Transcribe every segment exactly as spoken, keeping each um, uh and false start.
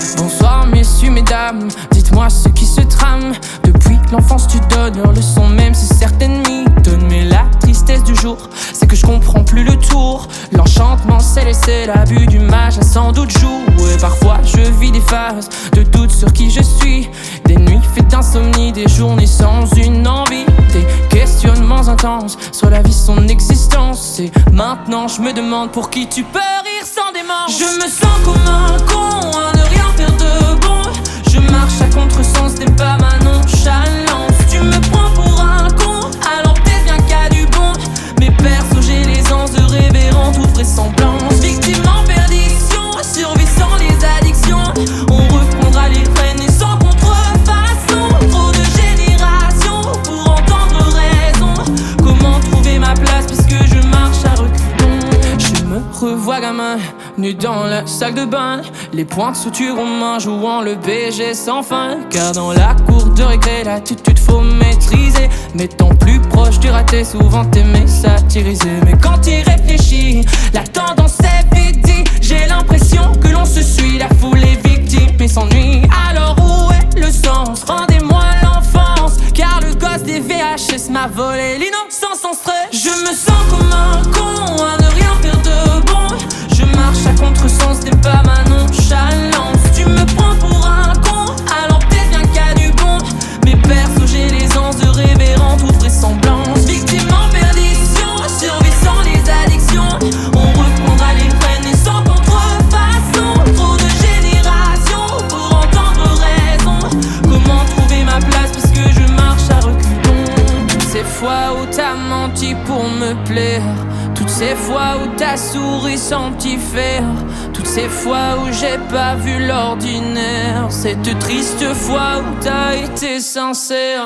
Bonsoir messieurs, mesdames, dites-moi ce qui se trame. Depuis l'enfance tu donnes leur leçon même si certaines m'étonnent. Mais la tristesse du jour, c'est que je comprends plus le tour. L'enchantement c'est laisser l'abus du mage a sans doute joué. Parfois je vis des phases de doute sur qui je suis. Des nuits faites d'insomnie, des journées sans une envie. Des questionnements intenses sur la vie, son existence. Et maintenant je me demande pour qui tu peux rire sans démence. Je me sens comme un con à ne rien faire de bon. Je marche à contresens, ce n'est pas ma nonchalance. Tu me prends pour un con, alors peut-être bien qu'il y a du bon. Mais perso j'ai l'aisance de révérend toute vraisemblance. Victime en perdition, survie sans les addictions. On reprendra les rênes et sans contrefaçon. Trop de générations pour entendre raison. Comment trouver ma place puisque je marche à reculons. Je me revois gamin, nu dans le sac de bain, les points de suture aux mains, jouant le B G sans fin. Car dans la cour de récré, l'attitude faut maîtriser. M'étant plus proche du raté, souvent t'aimais satiriser. Mais quand il réfléchit, la tendance est vite dit. J'ai l'impression que l'on se suit, la foule est victime et s'ennuie. Alors où est le sens? Rendez-moi l'enfance. Car le gosse des V H S m'a volé l'innocence sans stress. Je me sens comme un con à ne rien faire de bon. Je marche à contresens, ce n'est pas ma nonchalance. Tu me prends pour un con, alors peut-être bien qu'il y a du bon. Mais perso j'ai l'aisance de révérend toute vraisemblance. Victime en perdition, survie sans les addictions. On reprendra les rênes et sans contrefaçon. Trop de générations pour entendre raison. Comment trouver ma place puisque je marche à reculons. Toutes ces fois où t'as menti pour me plaire, toutes ces fois où t'as souri sans t'y faire, toutes ces fois où j'ai pas vu l'ordinaire, cette triste fois où t'as été sincère.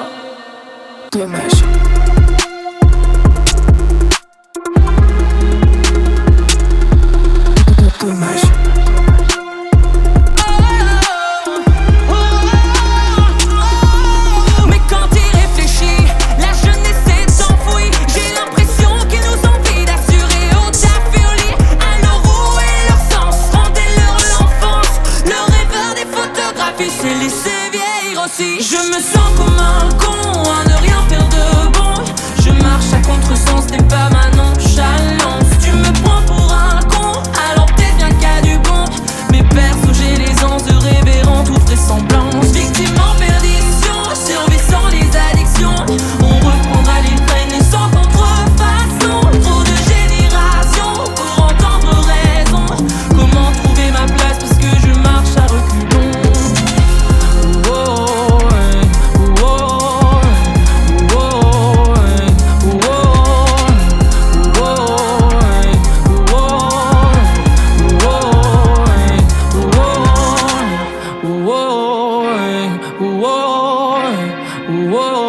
Dommage. Dommage. C'est laisser vieillir aussi. Je me sens comme un con à ne rien faire de bon. Je marche à contresens, ce n'est pas ma nonchalance. Tu me prends pour un con, alors peut-être bien qu'il y a du bon. Mais perso j'ai l'aisance de révérend toute vraisemblance. Victime en perdition, survie sans les addictions. On reprendra les rênes et sans contrefaçon. Trop de générations pour entendre raison. Comment trouver ma place puisque je marche à reculons. Whoa.